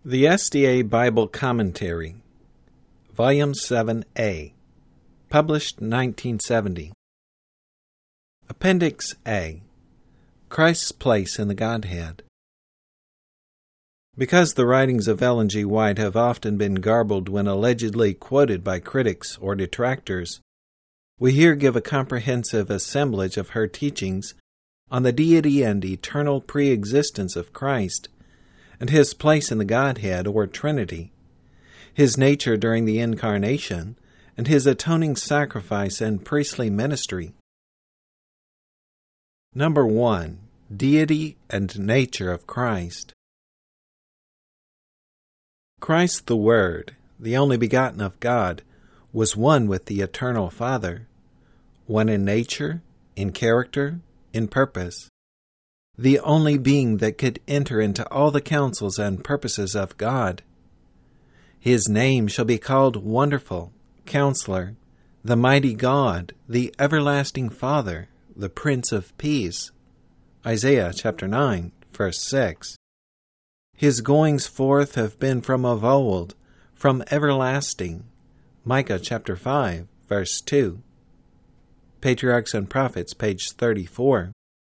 The SDA Bible Commentary, Volume 7A, published 1970. Appendix A, Christ's Place in the Godhead. Because the writings of Ellen G. White have often been garbled when allegedly quoted by critics or detractors, we here give a comprehensive assemblage of her teachings on the deity and eternal pre-existence of Christ, and his place in the Godhead or Trinity, his nature during the Incarnation, and his atoning sacrifice and priestly ministry. Number 1. Deity and nature of Christ. Christ the Word, the only begotten of God, was one with the eternal Father, one in nature, in character, in purpose, the only being that could enter into all the counsels and purposes of God. His name shall be called Wonderful, Counselor, the Mighty God, the Everlasting Father, the Prince of Peace. Isaiah chapter 9, verse 6. His goings forth have been from of old, from everlasting. Micah chapter 5, verse 2. Patriarchs and Prophets, page 34.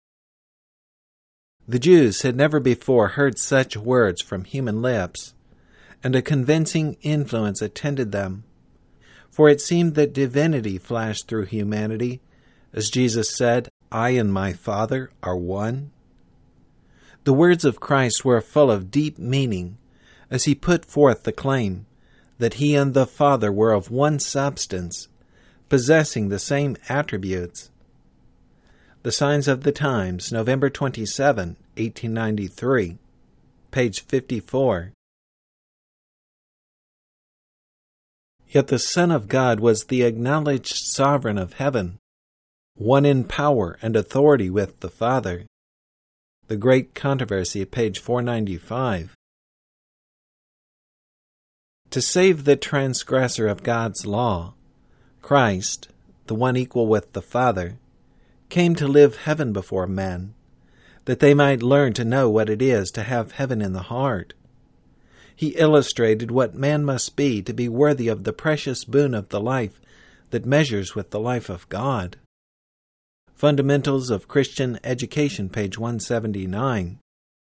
The Jews had never before heard such words from human lips, and a convincing influence attended them, for it seemed that divinity flashed through humanity, as Jesus said, "I and my Father are one." The words of Christ were full of deep meaning, as he put forth the claim that he and the Father were of one substance, possessing the same attributes. The Signs of the Times, November 27, 1893, page 54. Yet the Son of God was the acknowledged sovereign of heaven, one in power and authority with the Father. The Great Controversy, page 495. To save the transgressor of God's law, Christ, the one equal with the Father, came to live heaven before men, that they might learn to know what it is to have heaven in the heart. He illustrated what man must be to be worthy of the precious boon of the life that measures with the life of God. Fundamentals of Christian Education, page 179.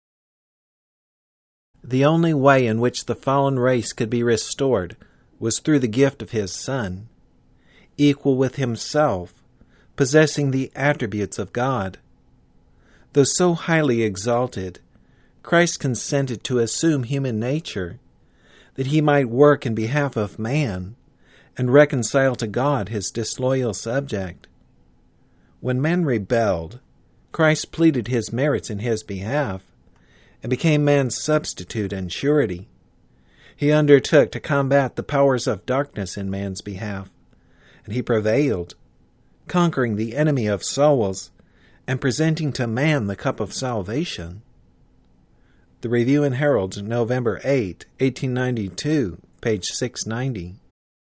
The only way in which the fallen race could be restored was through the gift of his Son, equal with himself, possessing the attributes of God. Though so highly exalted, Christ consented to assume human nature, that he might work in behalf of man, and reconcile to God his disloyal subject. When man rebelled, Christ pleaded his merits in his behalf, and became man's substitute and surety. He undertook to combat the powers of darkness in man's behalf, and he prevailed, conquering the enemy of souls, and presenting to man the cup of salvation. The Review and Herald, November 8, 1892, page 690.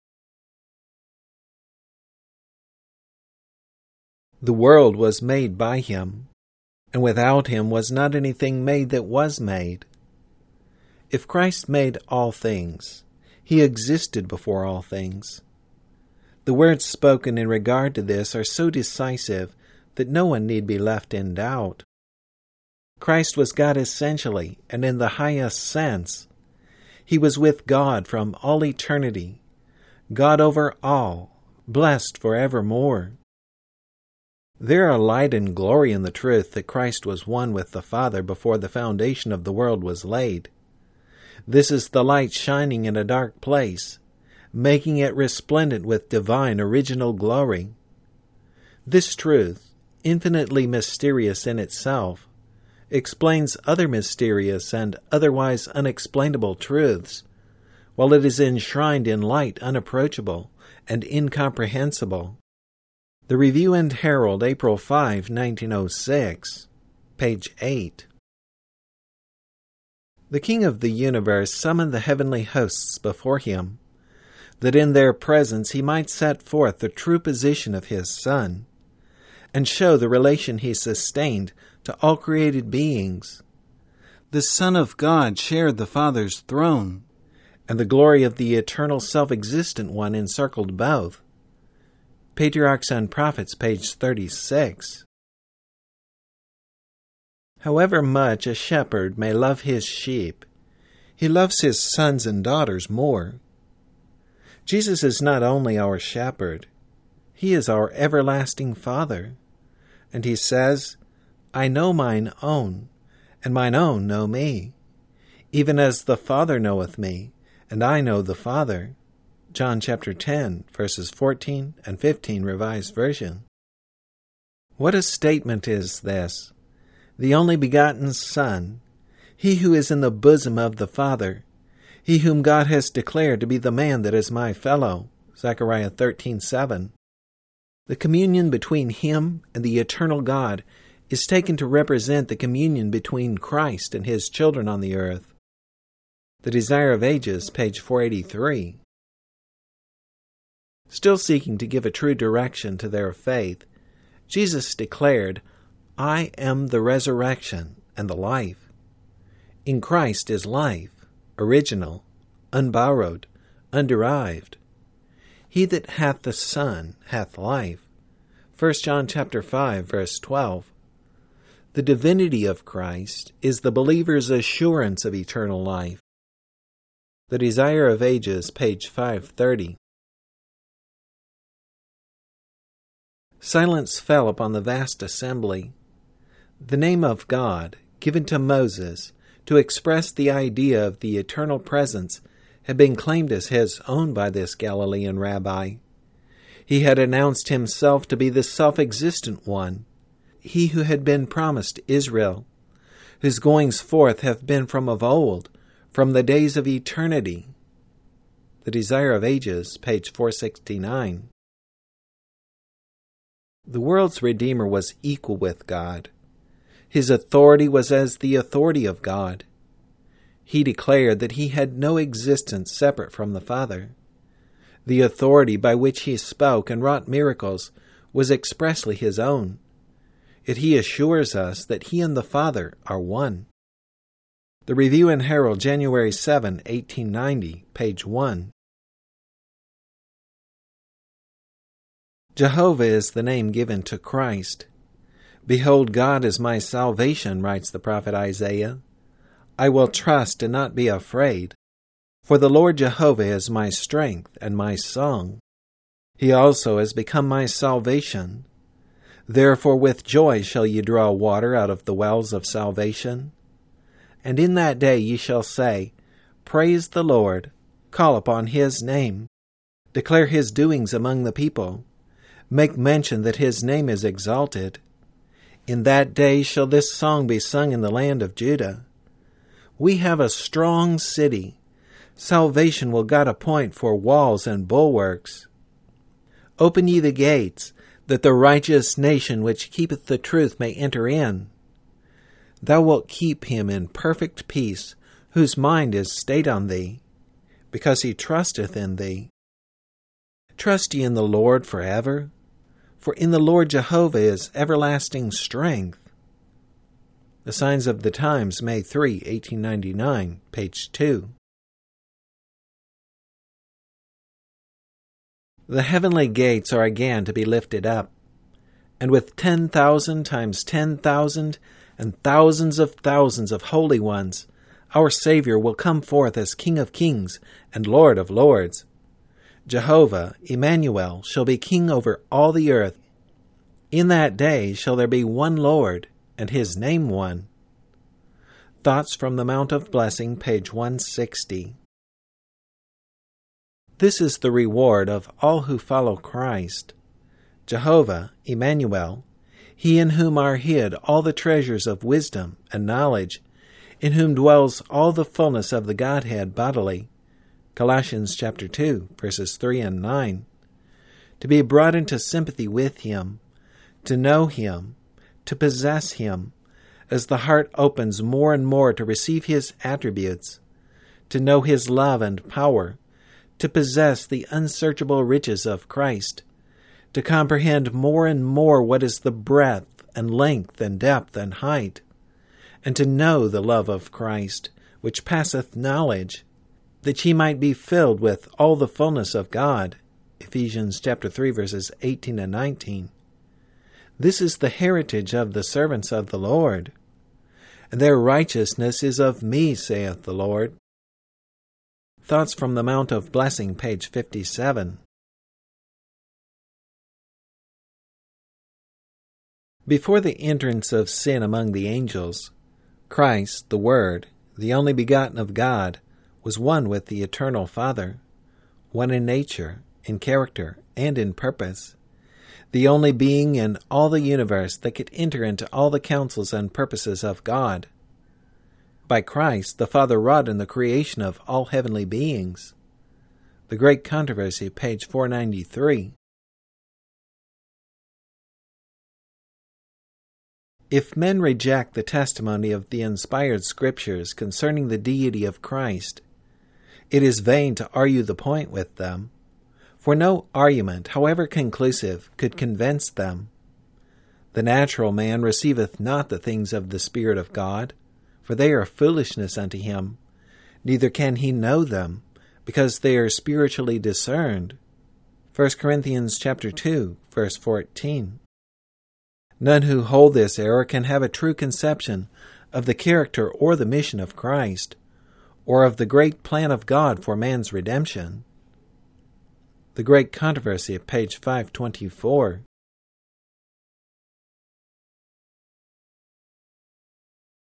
The world was made by him, and without him was not anything made that was made. If Christ made all things, he existed before all things. The words spoken in regard to this are so decisive that no one need be left in doubt. Christ was God essentially and in the highest sense. He was with God from all eternity, God over all, blessed forevermore. There are light and glory in the truth that Christ was one with the Father before the foundation of the world was laid. This is the light shining in a dark place, making it resplendent with divine original glory. This truth, infinitely mysterious in itself, explains other mysterious and otherwise unexplainable truths, while it is enshrined in light unapproachable and incomprehensible. The Review and Herald, April 5, 1906, page 8. The King of the universe summoned the heavenly hosts before him, that in their presence he might set forth the true position of his Son, and show the relation he sustained to all created beings, The Son of God shared the Father's throne, and the glory of the eternal self-existent one encircled both. Patriarchs and Prophets, page 36. However much a shepherd may love his sheep, he loves his sons and daughters more. Jesus is not only our shepherd, he is our everlasting Father. And he says, I know mine own, and mine own know me, even as the Father knoweth me, and I know the Father. John chapter 10, verses 14 and 15, Revised Version. What a statement is this! The only begotten Son, he who is in the bosom of the Father, he whom God has declared to be the man that is my fellow. Zechariah 13:7. The communion between him and the eternal God is taken to represent the communion between Christ and his children on the earth. The Desire of Ages, page 483. Still seeking to give a true direction to their faith, Jesus declared, I am the resurrection and the life. In Christ is life, original, unborrowed, underived. He that hath the Son hath life. 1 John chapter 5, verse 12. The divinity of Christ is the believer's assurance of eternal life. The Desire of Ages, page 530. Silence fell upon the vast assembly. The name of God, given to Moses to express the idea of the eternal presence, had been claimed as his own by this Galilean rabbi. He had announced himself to be the self-existent one, he who had been promised Israel, whose goings forth have been from of old, from the days of eternity. The Desire of Ages, page 469. The world's Redeemer was equal with God. His authority was as the authority of God. He declared that he had no existence separate from the Father. The authority by which he spoke and wrought miracles was expressly his own. Yet he assures us that he and the Father are one. The Review and Herald, January 7, 1890, page 1. Jehovah is the name given to Christ. Behold, God is my salvation, writes the prophet Isaiah. I will trust and not be afraid, for the Lord Jehovah is my strength and my song. He also has become my salvation. Therefore with joy shall ye draw water out of the wells of salvation. And in that day ye shall say, Praise the Lord, call upon his name, declare his doings among the people, make mention that his name is exalted. In that day shall this song be sung in the land of Judah. We have a strong city. Salvation will God appoint for walls and bulwarks. Open ye the gates, that the righteous nation which keepeth the truth may enter in. Thou wilt keep him in perfect peace, whose mind is stayed on thee, because he trusteth in thee. Trust ye in the Lord forever, for in the Lord Jehovah is everlasting strength. The Signs of the Times, May 3, 1899, page 2. The heavenly gates are again to be lifted up, and with 10,000 times 10,000 and thousands of holy ones, our Savior will come forth as King of kings and Lord of lords. Jehovah, Emmanuel, shall be king over all the earth. In that day shall there be one Lord, and his name one. Thoughts from the Mount of Blessing, page 160. This is the reward of all who follow Christ. Jehovah, Emmanuel, he in whom are hid all the treasures of wisdom and knowledge, in whom dwells all the fullness of the Godhead bodily. Colossians chapter 2, verses 3 and 9. To be brought into sympathy with him, to know him, to possess him, as the heart opens more and more to receive his attributes, to know his love and power, to possess the unsearchable riches of Christ, to comprehend more and more what is the breadth and length and depth and height, and to know the love of Christ, which passeth knowledge, that ye might be filled with all the fullness of God. Ephesians chapter 3, verses 18 and 19. This is the heritage of the servants of the Lord, and their righteousness is of me, saith the Lord. Thoughts from the Mount of Blessing, page 57. Before the entrance of sin among the angels, Christ, the Word, the only begotten of God, was one with the eternal Father, one in nature, in character, and in purpose, the only being in all the universe that could enter into all the counsels and purposes of God. By Christ, the Father wrought in the creation of all heavenly beings. The Great Controversy, page 493. If men reject the testimony of the inspired Scriptures concerning the deity of Christ, it is vain to argue the point with them, for no argument, however conclusive, could convince them. The natural man receiveth not the things of the Spirit of God, for they are foolishness unto him, neither can he know them, because they are spiritually discerned. 1 Corinthians chapter 2, verse 14. None who hold this error can have a true conception of the character or the mission of Christ, or of the great plan of God for man's redemption. The Great Controversy, page 524.